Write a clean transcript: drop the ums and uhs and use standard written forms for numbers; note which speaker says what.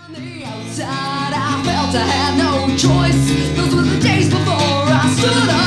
Speaker 1: On the outside, I felt I had no choice. Those were the days before I stood up.